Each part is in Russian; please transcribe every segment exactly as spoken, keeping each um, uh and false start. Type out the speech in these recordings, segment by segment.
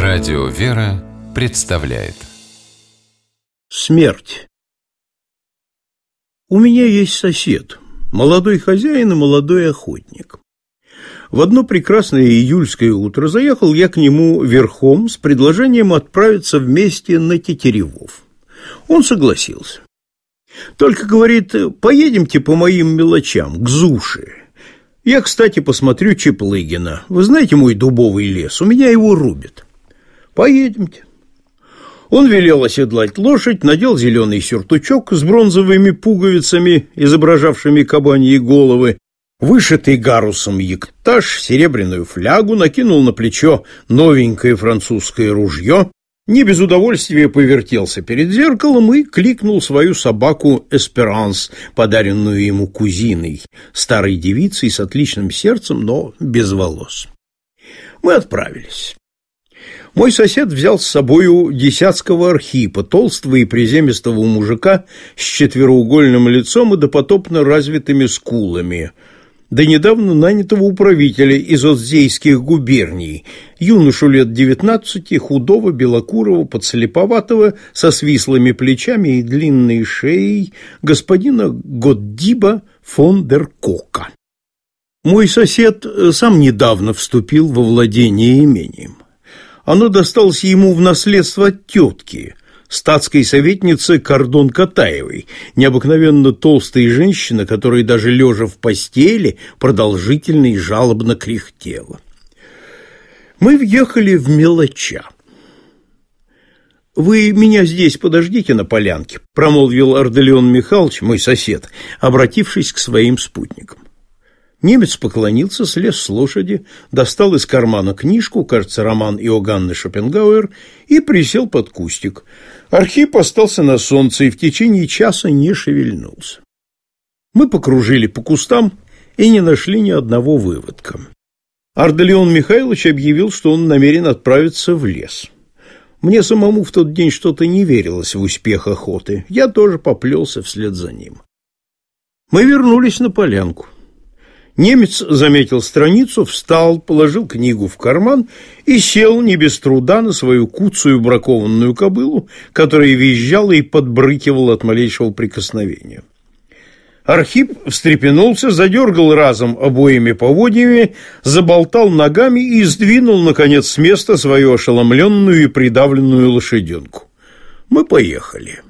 Радио «Вера» представляет Смерть. У меня есть сосед, молодой хозяин и молодой охотник. В одно прекрасное июльское утро заехал я к нему верхом с предложением отправиться вместе на Тетеревов. Он согласился. Только, говорит, поедемте по моим мелочам, к Зуше. Я, кстати, посмотрю Чаплыгина. Вы знаете мой дубовый лес? У меня его рубят. Поедемте. Он велел оседлать лошадь, надел зеленый сюртучок с бронзовыми пуговицами, изображавшими кабаньи головы, вышитый гарусом ектаж, серебряную флягу, накинул на плечо новенькое французское ружье, не без удовольствия повертелся перед зеркалом и кликнул свою собаку Эсперанс, подаренную ему кузиной, старой девицей с отличным сердцем, но без волос. Мы отправились. Мой сосед взял с собою десятского архипа, толстого и приземистого мужика с четвероугольным лицом и допотопно развитыми скулами, до недавно нанятого управителя из Оздзейских губерний, юношу лет девятнадцати, худого, белокурого, подслеповатого, со свислыми плечами и длинной шеей, господина Годдиба фон дер Кока. Мой сосед сам недавно вступил во владение имением. Оно досталось ему в наследство от тетки, статской советницы Кордон Катаевой, необыкновенно толстой женщины, которая даже лежа в постели продолжительно и жалобно кряхтела. Мы въехали в Мелоча. «Вы меня здесь подождите на полянке», — промолвил Ардалион Михайлович, мой сосед, обратившись к своим спутникам. Немец поклонился, слез с лошади, достал из кармана книжку, кажется, роман Иоганны Шопенгауэр, и присел под кустик. Архип остался на солнце и в течение часа не шевельнулся. Мы покружили по кустам и не нашли ни одного выводка. Ардалион Михайлович объявил, что он намерен отправиться в лес. Мне самому в тот день что-то не верилось в успех охоты. Я тоже поплелся вслед за ним. Мы вернулись на полянку. Немец заметил страницу, встал, положил книгу в карман и сел не без труда на свою куцую бракованную кобылу, которая визжала и подбрыкивала от малейшего прикосновения. Архип встрепенулся, задергал разом обоими поводьями, заболтал ногами и сдвинул, наконец, с места свою ошеломленную и придавленную лошаденку. Мы поехали.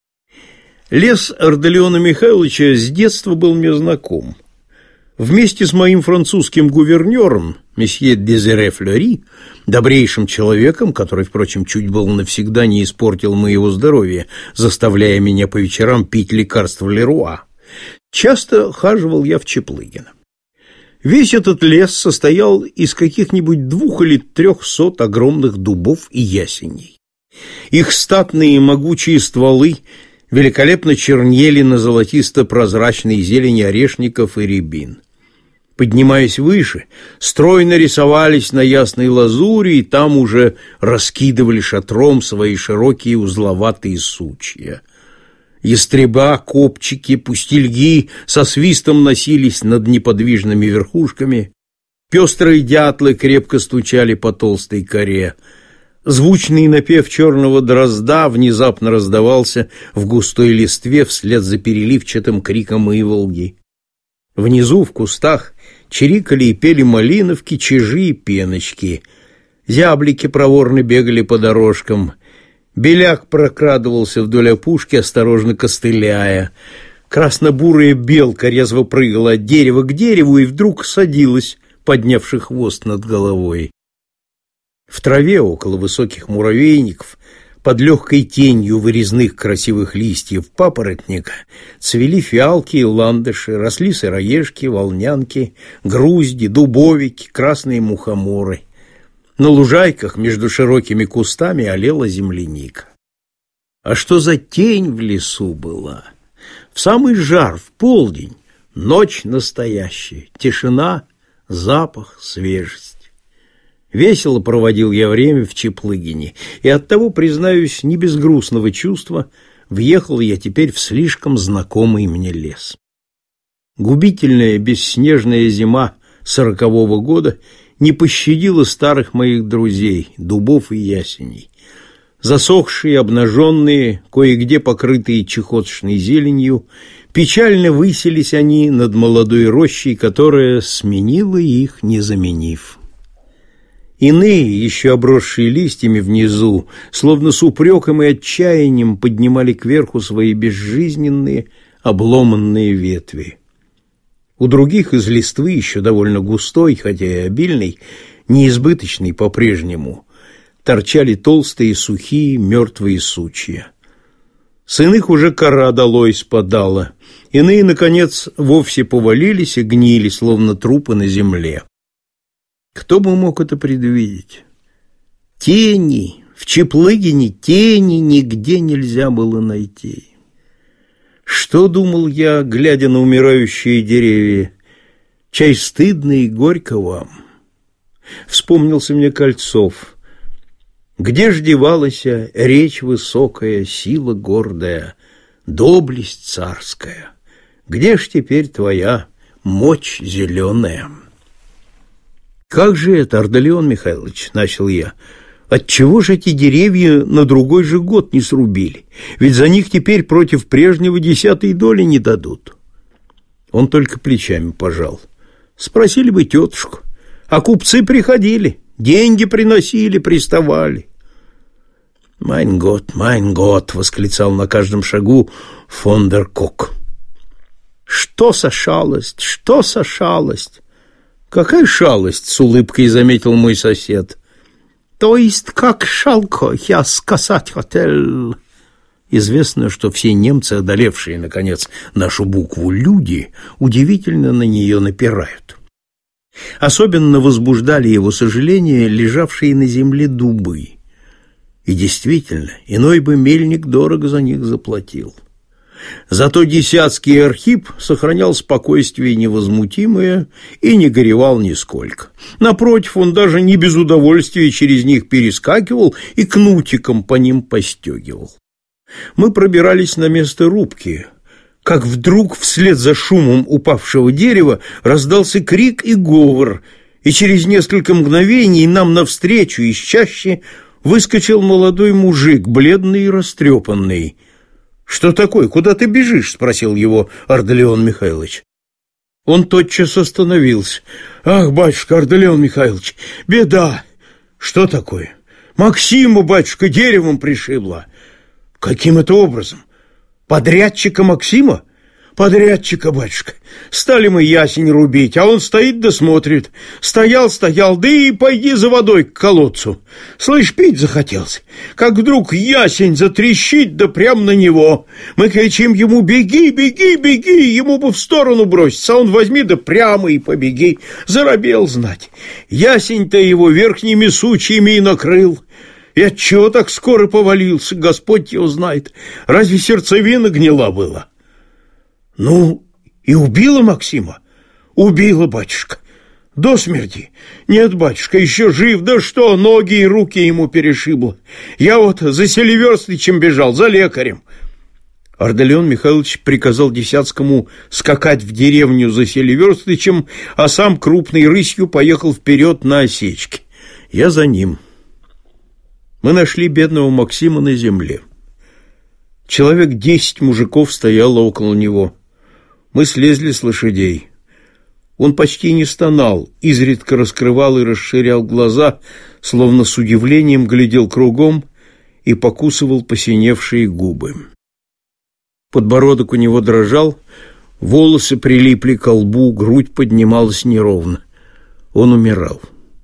Лес Ардалиона Михайловича с детства был мне знаком. Вместе с моим французским гувернером, месье Дезире Флери, добрейшим человеком, который, впрочем, чуть было навсегда не испортил моего здоровья, заставляя меня по вечерам пить лекарства Леруа, часто хаживал я в Чаплыгино. Весь этот лес состоял из каких-нибудь двух или трехсот огромных дубов и ясеней. Их статные и могучие стволы великолепно чернели на золотисто-прозрачной зелени орешников и рябин. Поднимаясь выше, стройно рисовались на ясной лазури, и там уже раскидывали шатром свои широкие узловатые сучья. Ястреба, копчики, пустельги со свистом носились над неподвижными верхушками, пестрые дятлы крепко стучали по толстой коре. Звучный напев черного дрозда внезапно раздавался в густой листве вслед за переливчатым криком иволги. Внизу, в кустах, чирикали и пели малиновки, чижи и пеночки. Зяблики проворно бегали по дорожкам. Беляк прокрадывался вдоль опушки, осторожно костыляя. Красно-бурая белка резво прыгала от дерева к дереву и вдруг садилась, поднявши хвост над головой. В траве около высоких муравейников, под легкой тенью вырезных красивых листьев папоротника, цвели фиалки и ландыши, росли сыроежки, волнянки, грузди, дубовики, красные мухоморы. На лужайках между широкими кустами олела земляника. А что за тень в лесу была? В самый жар, в полдень, ночь настоящая, тишина, запах, свежесть. Весело проводил я время в Чаплыгине, и оттого, признаюсь, не без грустного чувства, въехал я теперь в слишком знакомый мне лес. Губительная бесснежная зима сорокового года не пощадила старых моих друзей, дубов и ясеней. Засохшие, обнаженные, кое-где покрытые чехотшной зеленью, печально высились они над молодой рощей, которая сменила их, не заменив. Иные, еще обросшие листьями внизу, словно с упреком и отчаянием поднимали кверху свои безжизненные, обломанные ветви. У других из листвы, еще довольно густой, хотя и обильной, неизбыточной по-прежнему, торчали толстые, сухие, мертвые сучья. С иных уже кора долой спадала, иные, наконец, вовсе повалились и гнили, словно трупы на земле. Кто бы мог это предвидеть? Тени, в Чаплыгине тени нигде нельзя было найти. Что думал я, глядя на умирающие деревья? Чай стыдно и горько вам. Вспомнился мне Кольцов. Где ж девалась речь высокая, сила гордая, доблесть царская? Где ж теперь твоя мочь зеленая? Как же это, Ардалион Михайлович, начал я, отчего же эти деревья на другой же год не срубили? Ведь за них теперь против прежнего десятой доли не дадут. Он только плечами пожал. Спросили бы тетушку, а купцы приходили, деньги приносили, приставали. «Майн гот, майн гот!» — восклицал на каждом шагу фон дер Кок. «Что за шалость, что за шалость?» «Какая шалость!» — с улыбкой заметил мой сосед. «То есть как шалко, я сказать хотел...» Известно, что все немцы, одолевшие, наконец, нашу букву «люди», удивительно на нее напирают. Особенно возбуждали его сожаления лежавшие на земле дубы. И действительно, иной бы мельник дорого за них заплатил. Зато Десятский Архип сохранял спокойствие невозмутимое и не горевал нисколько. Напротив, он даже не без удовольствия через них перескакивал и кнутиком по ним постегивал. Мы пробирались на место рубки, как вдруг вслед за шумом упавшего дерева раздался крик и говор, и через несколько мгновений нам навстречу из чащи выскочил молодой мужик, бледный и растрепанный. «Что такое? Куда ты бежишь?» — спросил его Ардалион Михайлович. Он тотчас остановился. «Ах, батюшка Ардалион Михайлович, беда!» «Что такое?» «Максиму, батюшка, деревом пришибло». «Каким это образом? Подрядчика Максима?» «Подрядчика, батюшка. Стали мы ясень рубить, а он стоит да смотрит. Стоял, стоял, да и пойди за водой к колодцу. Слышь, пить захотелось. Как вдруг ясень затрещит, да прямо на него. Мы кричим ему: беги, беги, беги, ему бы в сторону броситься, а он возьми да прямо и побеги. Заробел знать. Ясень-то его верхними сучьями и накрыл. И отчего так скоро повалился, Господь его знает. Разве сердцевина гнила была?» «Ну, и убила Максима?» «Убила, батюшка. До смерти?» «Нет, батюшка, еще жив. Да что, ноги и руки ему перешибло. Я вот за Селиверстычем бежал, за лекарем». Ардалион Михайлович приказал Десятскому скакать в деревню за Селиверстычем, а сам крупной рысью поехал вперед на осечке. Я за ним. Мы нашли бедного Максима на земле. Человек десять мужиков стояло около него. Мы слезли с лошадей. Он почти не стонал, изредка раскрывал и расширял глаза, словно с удивлением глядел кругом и покусывал посиневшие губы. Подбородок у него дрожал, волосы прилипли к лбу, грудь поднималась неровно. Он умирал.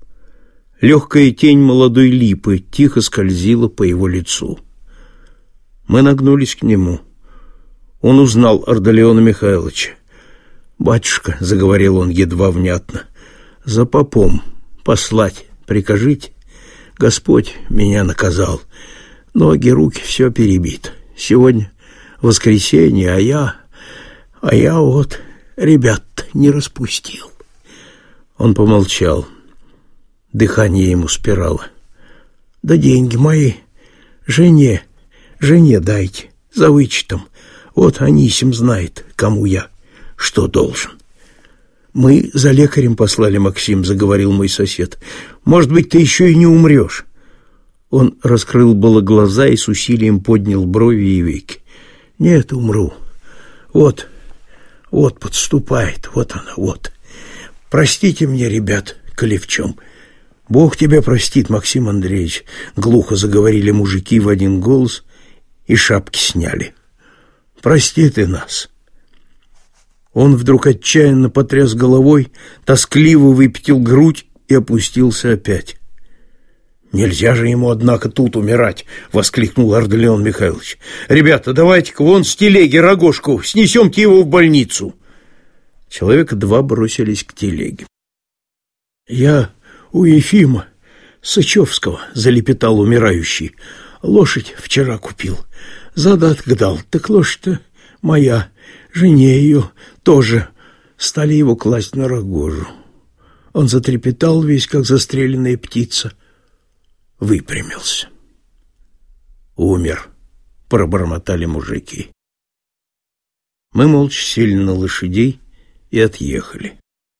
Легкая тень молодой липы тихо скользила по его лицу. Мы нагнулись к нему. Он узнал Ардалиона Михайловича. «Батюшка», — заговорил он едва внятно, — «за попом послать прикажите. Господь меня наказал. Ноги, руки, все перебито. Сегодня воскресенье, а я... А я вот ребят не распустил». Он помолчал. Дыхание ему спирало. «Да деньги мои жене, жене дайте, за вычетом. Вот Анисим знает, кому я что должен». «Мы за лекарем послали, Максим», — заговорил мой сосед. «Может быть, ты еще и не умрешь». Он раскрыл было глаза и с усилием поднял брови и веки. «Нет, умру. Вот, вот подступает, вот она, вот. Простите мне, ребят, коли в чем». «Бог тебя простит, Максим Андреевич», — глухо заговорили мужики в один голос и шапки сняли. «Прости ты нас». Он вдруг отчаянно потряс головой, тоскливо выпятил грудь и опустился опять. «Нельзя же ему, однако, тут умирать!» — воскликнул Ардалион Михайлович. «Ребята, давайте-ка вон с телеги рогожку, снесемте его в больницу!» Человека два бросились к телеге. «Я у Ефима Сычевского», — залепетал умирающий. «Лошадь вчера купил, задаток дал, так лошадь-то моя, жене ее тоже». Стали его класть на рогожу. Он затрепетал весь, как застреленная птица, выпрямился. «Умер», — пробормотали мужики. Мы молча сели на лошадей и отъехали.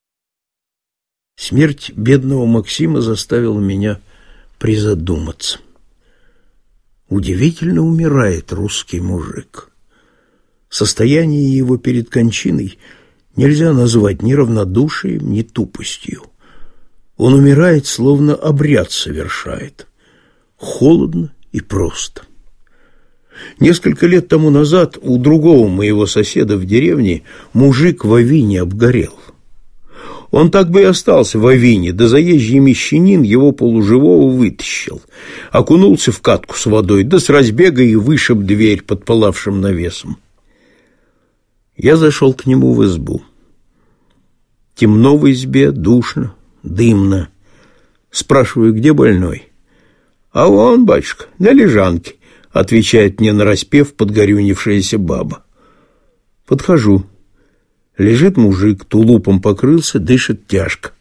Смерть бедного Максима заставила меня призадуматься. Удивительно умирает русский мужик. Состояние его перед кончиной нельзя назвать ни равнодушием, ни тупостью. Он умирает, словно обряд совершает. Холодно и просто. Несколько лет тому назад у другого моего соседа в деревне мужик в авине обгорел. Он так бы и остался в авине, да заезжий мещанин его полуживого вытащил, окунулся в катку с водой, да с разбега и вышиб дверь под пылавшим навесом. Я зашел к нему в избу. Темно в избе, душно, дымно. Спрашиваю, где больной? «А вон, батюшка, на лежанке», — отвечает мне нараспев подгорюнившаяся баба. Подхожу. Лежит мужик, тулупом покрылся, дышит тяжко.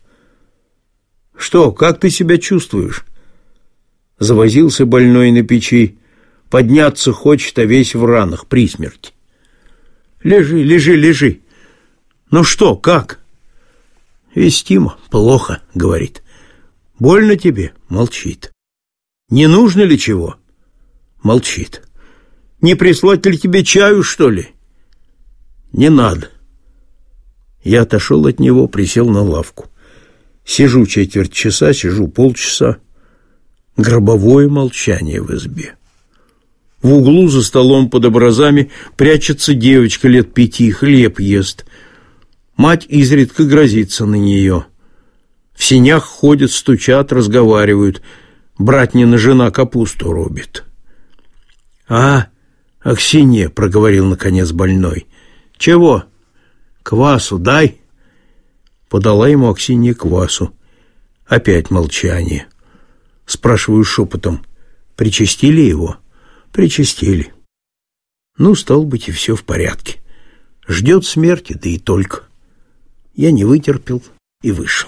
«Что, как ты себя чувствуешь?» Завозился больной на печи. Подняться хочет, а весь в ранах, при смерти. «Лежи, лежи, лежи. Ну что, как?» «Вестимо, плохо», — говорит. «Больно тебе?» — молчит. «Не нужно ли чего?» Молчит. «Не прислать ли тебе чаю, что ли?» «Не надо». Я отошел от него, присел на лавку. Сижу четверть часа, сижу полчаса. Гробовое молчание в избе. В углу за столом под образами прячется девочка лет пяти, хлеб ест. Мать изредка грозится на нее. В сенях ходят, стучат, разговаривают. Братнина жена капусту рубит. «А, Аксинья», — проговорил наконец больной. «Чего? Квасу дай». Подала ему Аксинья квасу. Опять молчание. Спрашиваю шепотом: «Причастили его?» «Причастили». Ну, стало быть, и все в порядке. Ждет смерти, да и только. Я не вытерпел и вышел.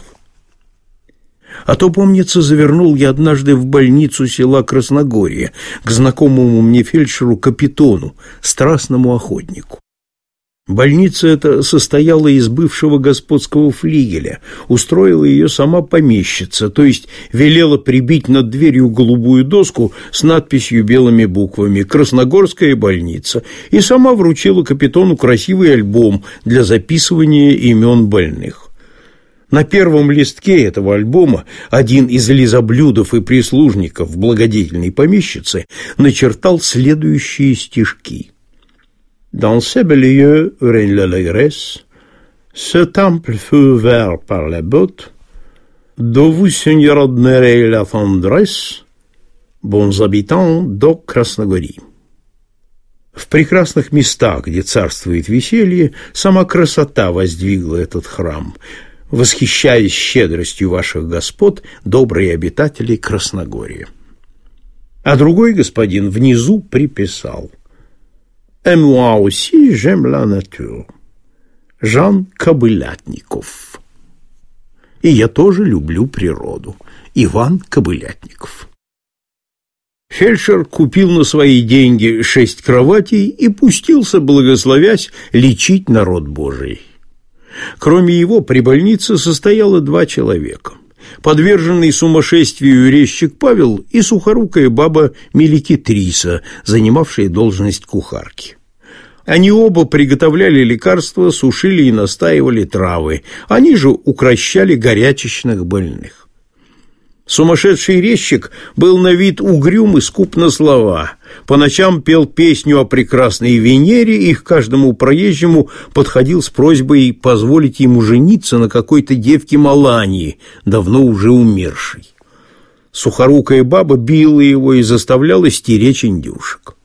А то, помнится, завернул я однажды в больницу села Красногорье к знакомому мне фельдшеру Капитону, страстному охотнику. Больница эта состояла из бывшего господского флигеля, устроила ее сама помещица, то есть велела прибить над дверью голубую доску с надписью белыми буквами «Красногорская больница», и сама вручила Капитону красивый альбом для записывания имен больных. На первом листке этого альбома один из лизоблюдов и прислужников благодетельной помещицы начертал следующие стишки. «Dans ces lieux où règne l'allégresse, ce temple fut ouvert par la botte, d'où vous seigneur admirez la tendresse, bons habitants de Красногории». В прекрасных местах, где царствует веселье, сама красота воздвигла этот храм, восхищаясь щедростью ваших господ, добрые обитатели Красногорья. А другой господин внизу приписал: «Et moi aussi j'aime la nature. Жан Кобылятников». И я тоже люблю природу. Иван Кобылятников. Фельдшер купил на свои деньги шесть кроватей и пустился, благословясь, лечить народ Божий. Кроме его, при больнице состояло два человека: подверженный сумасшествию резчик Павел и сухорукая баба Меликитриса, занимавшая должность кухарки. Они оба приготовляли лекарства, сушили и настаивали травы, они же укрощали горячечных больных. Сумасшедший резчик был на вид угрюм и скуп на слова. По ночам пел песню о прекрасной Венере и к каждому проезжему подходил с просьбой позволить ему жениться на какой-то девке Малании, давно уже умершей. Сухорукая баба била его и заставляла стеречь индюшек.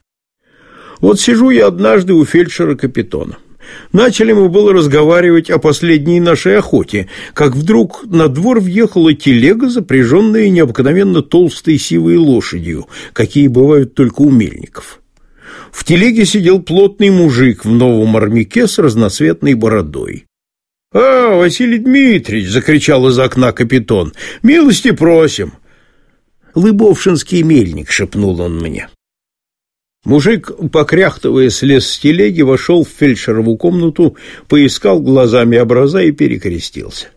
Вот сижу я однажды у фельдшера Капитона. Начали мы было разговаривать о последней нашей охоте, как вдруг на двор въехала телега, запряженная необыкновенно толстой сивой лошадью, какие бывают только у мельников. В телеге сидел плотный мужик в новом армяке с разноцветной бородой. — А, Василий Дмитриевич! — закричал из окна Капитон. — Милости просим! — Лыбовшинский мельник! — шепнул он мне. Мужик, покряхтывая, слез с телеги, вошел в фельдшерову комнату, поискал глазами образа и перекрестился.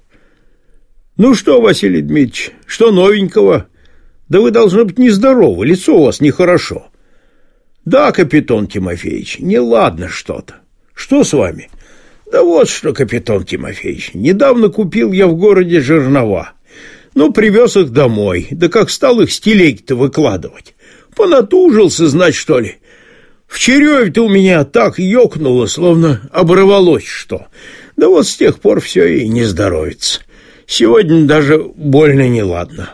— Ну что, Василий Дмитриевич, что новенького? Да вы, должно быть, нездоровы, лицо у вас нехорошо. — Да, Капитон Тимофеевич, неладно что-то. — Что с вами? — Да вот что, Капитон Тимофеевич, недавно купил я в городе жернова. Ну, привез их домой, да как стал их с телеги-то выкладывать. Понатужился, знать, что ли. В череве-то у меня так ёкнуло, словно оборвалось что. Да вот с тех пор все и не здоровится. Сегодня даже больно неладно.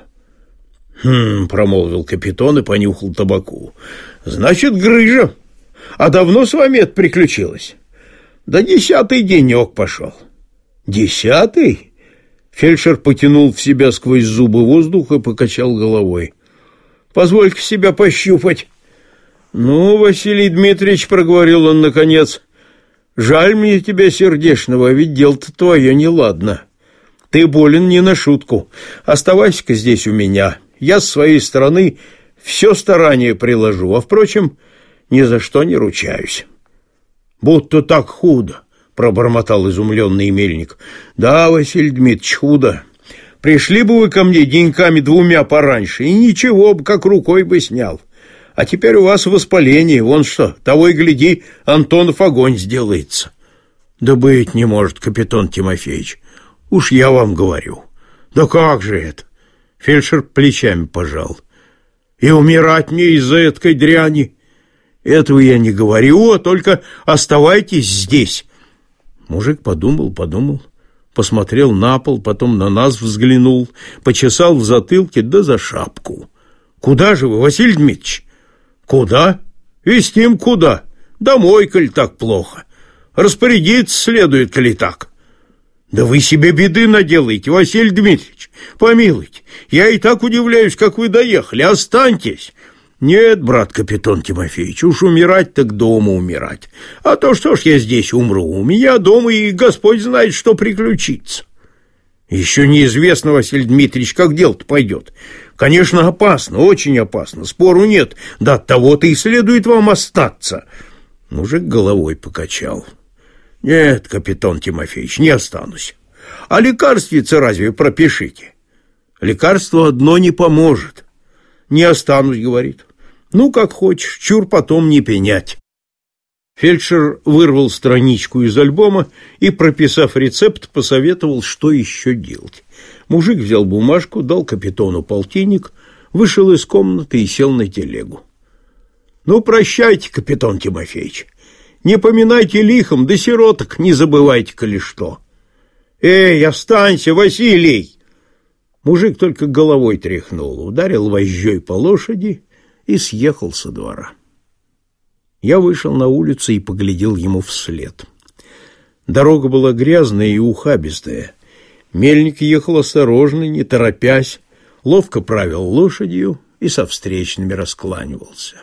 Хм, промолвил Капитон и понюхал табаку. Значит, грыжа. А давно с вами это приключилось? Да десятый денек пошел. Десятый? Фельдшер потянул в себя сквозь зубы воздух и покачал головой. Позволь-ка себя пощупать. Ну, Василий Дмитриевич, проговорил он наконец, жаль мне тебя сердечного, ведь дело-то твое неладно. Ты болен не на шутку. Оставайся-ка здесь у меня. Я с своей стороны все старание приложу, а, впрочем, ни за что не ручаюсь. Будто так худо, пробормотал изумленный мельник. Да, Василий Дмитриевич, худо. Пришли бы вы ко мне деньками двумя пораньше, и ничего бы, как рукой бы снял. А теперь у вас воспаление, вон что, того и гляди, Антонов огонь сделается. Да быть не может, Капитон Тимофеевич, уж я вам говорю. Да как же это? Фельдшер плечами пожал. И умирать мне из-за этой дряни? Этого я не говорю, а только оставайтесь здесь. Мужик подумал, подумал. Посмотрел на пол, потом на нас взглянул, почесал в затылке, да за шапку. — Куда же вы, Василий Дмитриевич? — Куда? Вестим куда? Домой, коль так плохо. Распорядиться следует, коли так. — Да вы себе беды наделаете, Василий Дмитриевич. Помилуйте, я и так удивляюсь, как вы доехали. Останьтесь. Нет, брат Капитон Тимофеевич, уж умирать так дома умирать. А то что ж я здесь умру? У меня дома и Господь знает, что приключится. Еще неизвестно, Василий Дмитриевич, как дело-то пойдет. Конечно, опасно, очень опасно, спору нет. Да от того-то и следует вам остаться. Мужик головой покачал. Нет, Капитон Тимофеевич, не останусь. А лекарствице разве пропишите? Лекарство одно не поможет. Не останусь, говорит. Ну, как хочешь, чур потом не пенять. Фельдшер вырвал страничку из альбома и, прописав рецепт, посоветовал, что еще делать. Мужик взял бумажку, дал Капитону полтинник, вышел из комнаты и сел на телегу. Ну, прощайте, Капитон Тимофеевич. Не поминайте лихом, да сироток не забывайте, коли что. Эй, останься, Василий! Мужик только головой тряхнул, ударил вожжой по лошади и съехал со двора. Я вышел на улицу и поглядел ему вслед. Дорога была грязная и ухабистая. Мельник ехал осторожно, не торопясь, ловко правил лошадью и со встречными раскланивался.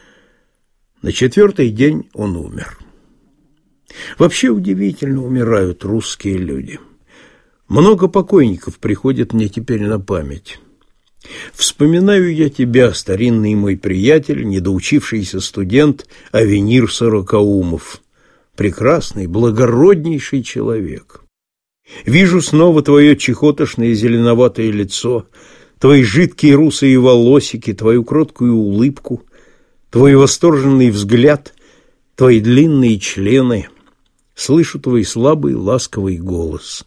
На четвертый день он умер. Вообще удивительно умирают русские люди. Много покойников приходит мне теперь на память. Вспоминаю я тебя, старинный мой приятель, недоучившийся студент Авенир Сорокаумов. Прекрасный, благороднейший человек. Вижу снова твое чехотошное зеленоватое лицо, твои жидкие русые волосики, твою кроткую улыбку, твой восторженный взгляд, твои длинные члены. Слышу твой слабый ласковый голос.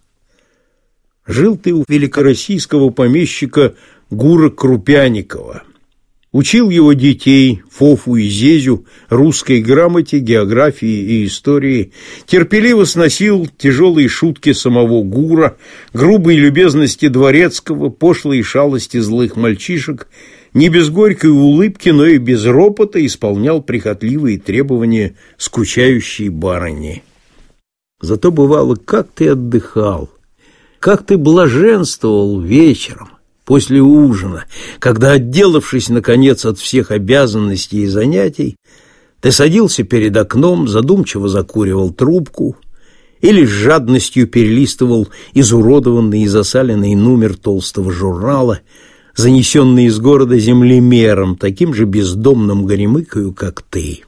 Жил ты у великороссийского помещика Гура Крупяникова. Учил его детей, Фофу и Зезю, русской грамоте, географии и истории, терпеливо сносил тяжелые шутки самого Гура, грубые любезности дворецкого, пошлые шалости злых мальчишек, не без горькой улыбки, но и без ропота исполнял прихотливые требования скучающей барыни. Зато бывало, как ты отдыхал, как ты блаженствовал вечером, после ужина, когда, отделавшись, наконец, от всех обязанностей и занятий, ты садился перед окном, задумчиво закуривал трубку или с жадностью перелистывал изуродованный и засаленный номер толстого журнала, занесенный из города землемером, таким же бездомным горемыкою, как ты.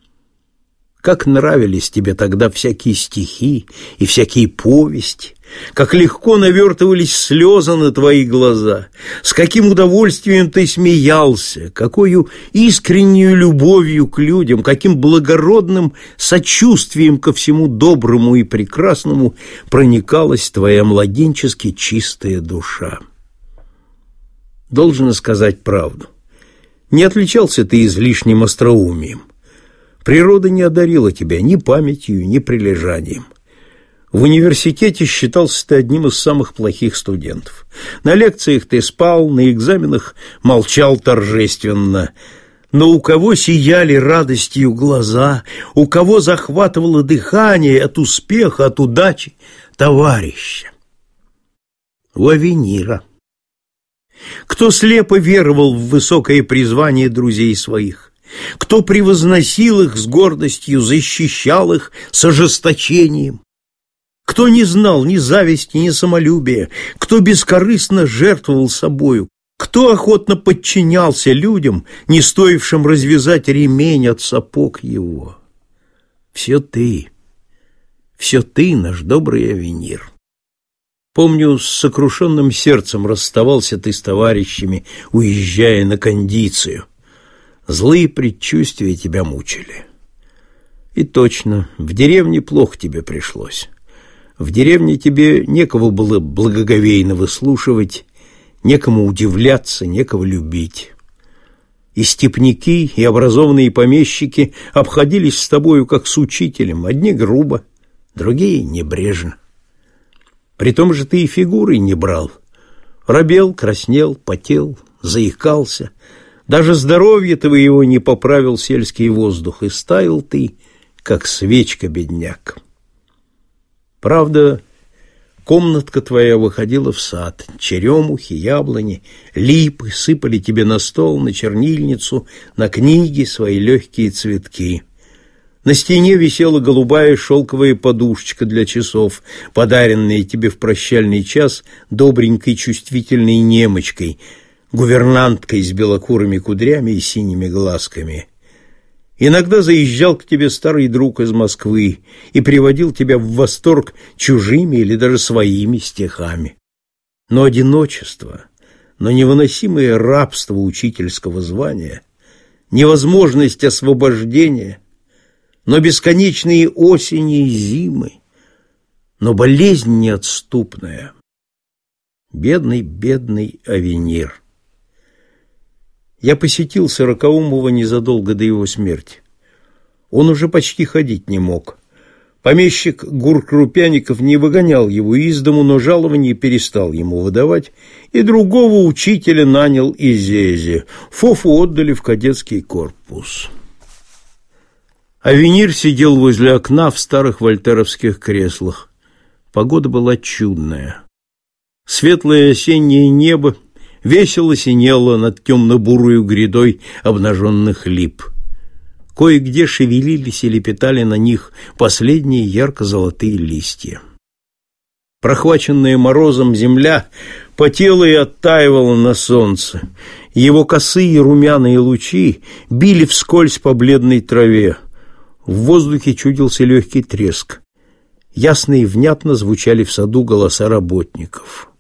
Как нравились тебе тогда всякие стихи и всякие повести, как легко навертывались слезы на твои глаза, с каким удовольствием ты смеялся, какою искреннюю любовью к людям, каким благородным сочувствием ко всему доброму и прекрасному проникалась твоя младенчески чистая душа. Должен сказать правду, не отличался ты излишним остроумием. Природа не одарила тебя ни памятью, ни прилежанием. В университете считался ты одним из самых плохих студентов. На лекциях ты спал, на экзаменах молчал торжественно. Но у кого сияли радостью глаза, у кого захватывало дыхание от успеха, от удачи товарища? У Авенира. Кто слепо веровал в высокое призвание друзей своих? Кто превозносил их с гордостью, защищал их с ожесточением? Кто не знал ни зависти, ни самолюбия? Кто бескорыстно жертвовал собою? Кто охотно подчинялся людям, не стоившим развязать ремень от сапог его? Все ты, все ты, наш добрый Авенир. Помню, с сокрушенным сердцем расставался ты с товарищами, уезжая на кондицию. Злые предчувствия тебя мучили. И точно, в деревне плохо тебе пришлось. В деревне тебе некого было благоговейно выслушивать, некому удивляться, некого любить. И степняки, и образованные помещики обходились с тобою как с учителем, одни грубо, другие небрежно. Притом же ты и фигурой не брал. Робел, краснел, потел, заикался. Даже здоровье твоего не поправил сельский воздух, и стаял ты, как свечка, бедняк. Правда, комнатка твоя выходила в сад, черемухи, яблони, липы сыпали тебе на стол, на чернильницу, на книги свои легкие цветки. На стене висела голубая шелковая подушечка для часов, подаренная тебе в прощальный час добренькой чувствительной немочкой, гувернанткой с белокурыми кудрями и синими глазками. Иногда заезжал к тебе старый друг из Москвы и приводил тебя в восторг чужими или даже своими стихами. Но одиночество, но невыносимое рабство учительского звания, невозможность освобождения, но бесконечные осени и зимы, но болезнь неотступная. Бедный, бедный Авенир. Я посетил Сорокаумова незадолго до его смерти. Он уже почти ходить не мог. Помещик Гур Крупяников не выгонял его из дому, но жалование перестал ему выдавать, и другого учителя нанял из Зези. Фофу отдали в кадетский корпус. Авенир сидел возле окна в старых вольтеровских креслах. Погода была чудная. Светлое осеннее небо весело синело над темно-бурою грядой обнаженных лип. Кое-где шевелились и лепетали на них последние ярко-золотые листья. Прохваченная морозом земля потела и оттаивала на солнце. Его косые румяные лучи били вскользь по бледной траве. В воздухе чудился легкий треск. Ясно и внятно звучали в саду голоса работников.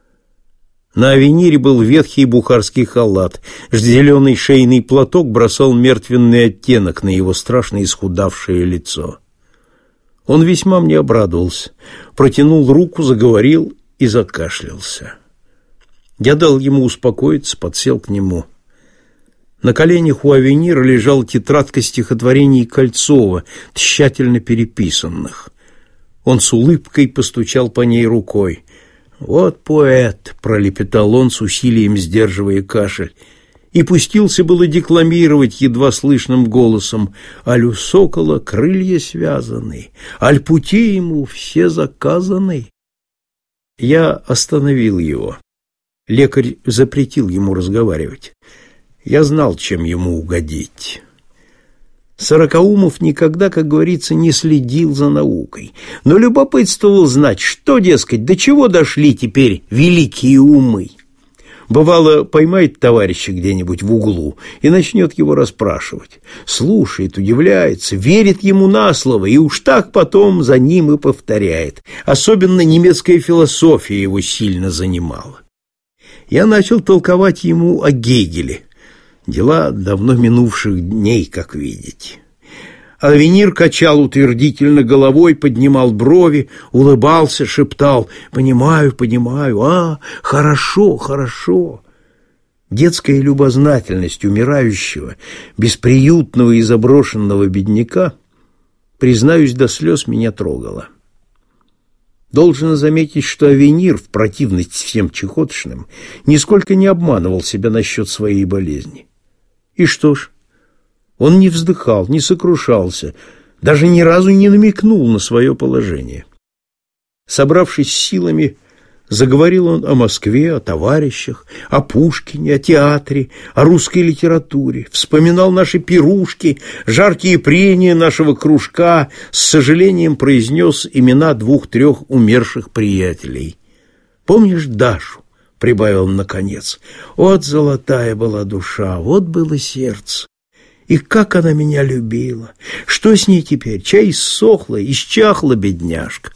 На авенире был ветхий бухарский халат, зеленый шейный платок бросал мертвенный оттенок на его страшно исхудавшее лицо. Он весьма мне обрадовался, протянул руку, заговорил и закашлялся. Я дал ему успокоиться, подсел к нему. На коленях у авенира лежала тетрадка стихотворений Кольцова, тщательно переписанных. Он с улыбкой постучал по ней рукой. «Вот поэт!» — пролепетал он, с усилием сдерживая кашель, и пустился было декламировать едва слышным голосом: «Аль у сокола крылья связаны, аль пути ему все заказаны». Я остановил его. Лекарь запретил ему разговаривать. Я знал, чем ему угодить. Сорокаумов никогда, как говорится, не следил за наукой, но любопытствовал знать, что, дескать, до чего дошли теперь великие умы. Бывало, поймает товарища где-нибудь в углу и начнет его расспрашивать. Слушает, удивляется, верит ему на слово, и уж так потом за ним и повторяет. Особенно немецкая философия его сильно занимала. Я начал толковать ему о Гегеле. Дела давно минувших дней, как видите. Авенир качал утвердительно головой, поднимал брови, улыбался, шептал: «Понимаю, понимаю, а, хорошо, хорошо». Детская любознательность умирающего, бесприютного и заброшенного бедняка, признаюсь, до слез меня трогала. Должен заметить, что Авенир, в противность всем чехотошным, нисколько не обманывал себя насчет своей болезни. И что ж, он не вздыхал, не сокрушался, даже ни разу не намекнул на свое положение. Собравшись с силами, заговорил он о Москве, о товарищах, о Пушкине, о театре, о русской литературе, вспоминал наши пирушки, жаркие прения нашего кружка, с сожалением произнес имена двух-трех умерших приятелей. «Помнишь Дашу?» — прибавил он наконец. «Вот золотая была душа, вот было сердце. И как она меня любила! Что с ней теперь? Чай иссохла, исчахла бедняжка».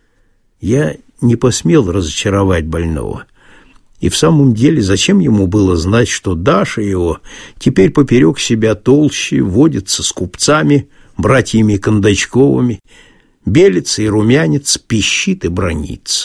Я не посмел разочаровать больного. И в самом деле, зачем ему было знать, что Даша его теперь поперек себя толще, водится с купцами, братьями Кондачковыми, белится и румянец, пищит и бранится.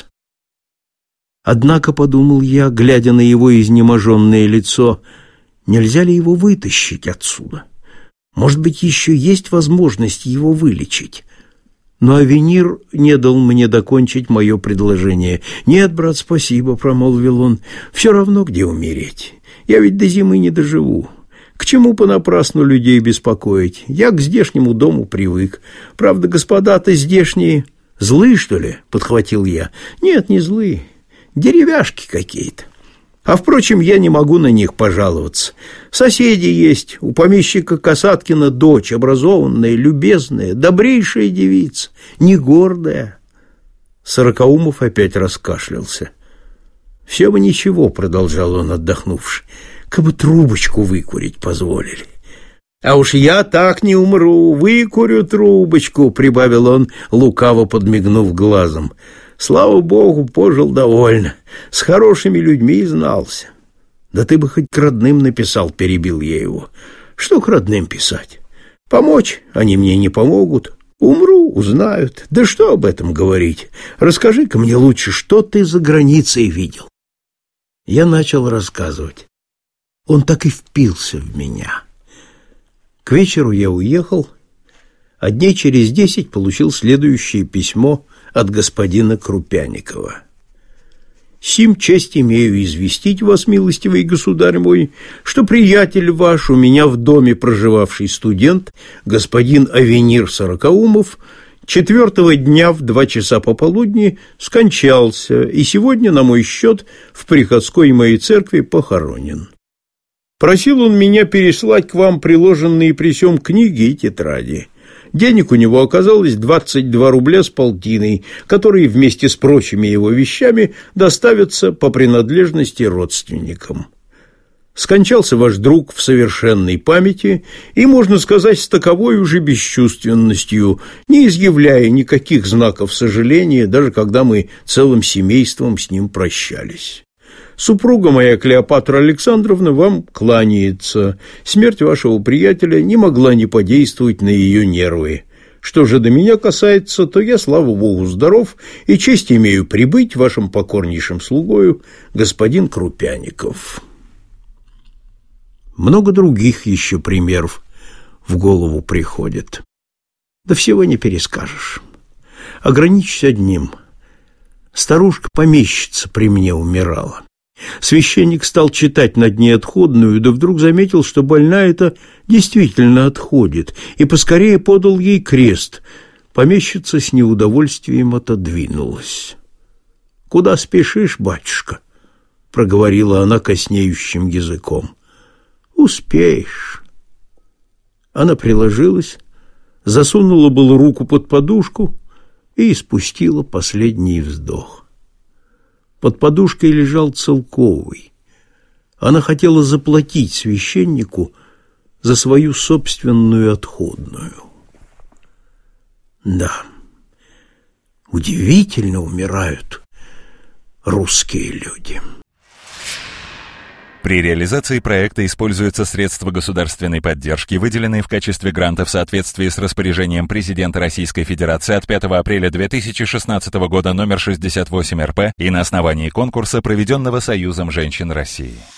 Однако, подумал я, глядя на его изнеможенное лицо, нельзя ли его вытащить отсюда? Может быть, еще есть возможность его вылечить? Но Авенир не дал мне докончить мое предложение. «Нет, брат, спасибо», — промолвил он, — «все равно, где умереть. Я ведь до зимы не доживу. К чему понапрасну людей беспокоить? Я к здешнему дому привык. Правда, господа-то здешние злые, что ли?» — подхватил я. «Нет, не злые. Деревяшки какие-то. А, впрочем, я не могу на них пожаловаться. Соседи есть. У помещика Касаткина дочь, образованная, любезная, добрейшая девица, не гордая». Сорокаумов опять раскашлялся. «Все бы ничего», — продолжал он, отдохнувши, — «как бы трубочку выкурить позволили». «А уж я так не умру, выкурю трубочку», — прибавил он, лукаво подмигнув глазом. «Слава Богу, пожил довольно. С хорошими людьми знался». «Да ты бы хоть к родным написал», — перебил я его. «Что к родным писать? Помочь они мне не помогут. Умру, узнают. Да что об этом говорить? Расскажи-ка мне лучше, что ты за границей видел». Я начал рассказывать. Он так и впился в меня. К вечеру я уехал, а дней через десять получил следующее письмо от господина Крупяникова. «Сим честь имею известить вас, милостивый государь мой, что приятель ваш, у меня в доме проживавший студент, господин Авенир Сорокаумов, четвертого дня в два часа пополудни скончался и сегодня на мой счет в приходской моей церкви похоронен. Просил он меня переслать к вам приложенные при сём книги и тетради. Денег у него оказалось двадцать два рубля с полтиной, которые вместе с прочими его вещами доставятся по принадлежности родственникам. Скончался ваш друг в совершенной памяти и, можно сказать, с таковой уже бесчувственностью, не изъявляя никаких знаков сожаления, даже когда мы целым семейством с ним прощались. Супруга моя Клеопатра Александровна вам кланяется. Смерть вашего приятеля не могла не подействовать на ее нервы. Что же до меня касается, то я, слава Богу, здоров и честь имею прибыть вашим покорнейшим слугою, господин Крупяников». Много других еще примеров в голову приходит. Да всего не перескажешь. Ограничусь одним. Старушка-помещица при мне умирала. Священник стал читать над ней отходную, да вдруг заметил, что больная эта действительно отходит, и поскорее подал ей крест. Помещица с неудовольствием отодвинулась. «Куда спешишь, батюшка?» — проговорила она коснеющим языком. «Успеешь». Она приложилась, засунула было руку под подушку и испустила последний вздох. Под подушкой лежал целковый. Она хотела заплатить священнику за свою собственную отходную. Да, удивительно умирают русские люди. При реализации проекта используются средства государственной поддержки, выделенные в качестве гранта в соответствии с распоряжением президента Российской Федерации от пятого апреля две тысячи шестнадцатого года номер шестьдесят восемь эр пэ и на основании конкурса, проведенного Союзом женщин России.